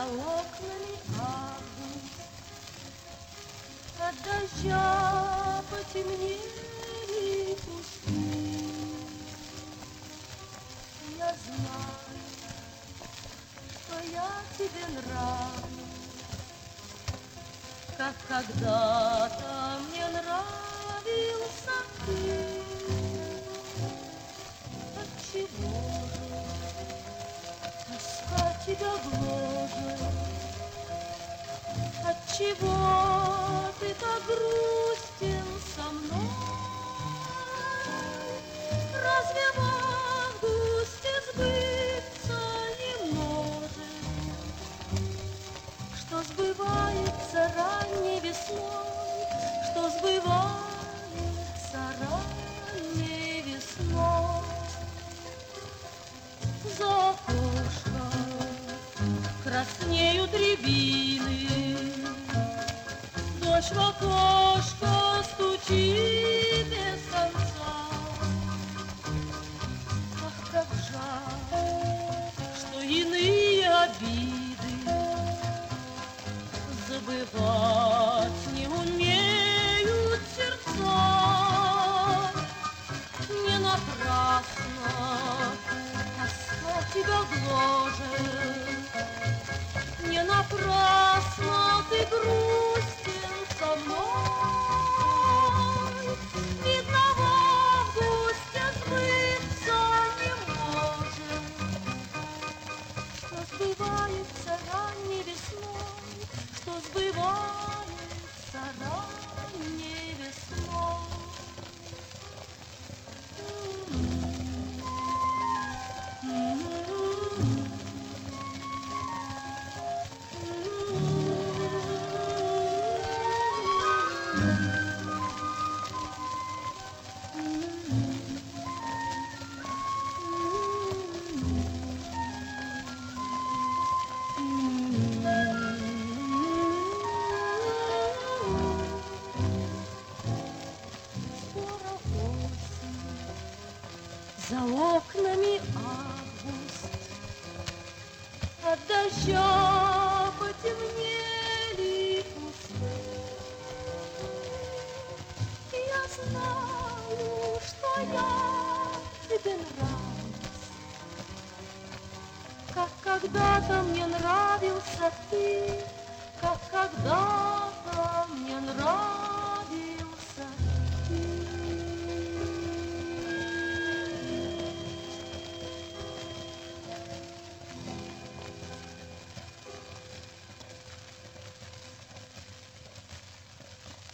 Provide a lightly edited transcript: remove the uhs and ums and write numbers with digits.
За окнами август, от дождя потемнели кусты. Я знаю, что я тебе нравлюсь, как когда-то мне нравился ты. Отчего же тоска тебя гложет? Отчего ты так грустен со мной? Разве в августе сбыться не может, что сбывается ранней весной, что сбывается ранней весной? За окошком краснеют рябины, дождь в окошко стучит без конца. Ах, как жаль, что иные обиды забывать не умеют сердца. Не напрасно тоска тебя гложет, не напрасно ты грустен со мной. Видно, в августе сбыться не может, что сбывается ранней весной, что сбывается ранней весной. За окнами август, от дождя потемнели кусты. Я знаю, что я тебе нравлюсь, как когда-то мне нравился ты, как когда-то мне нравился.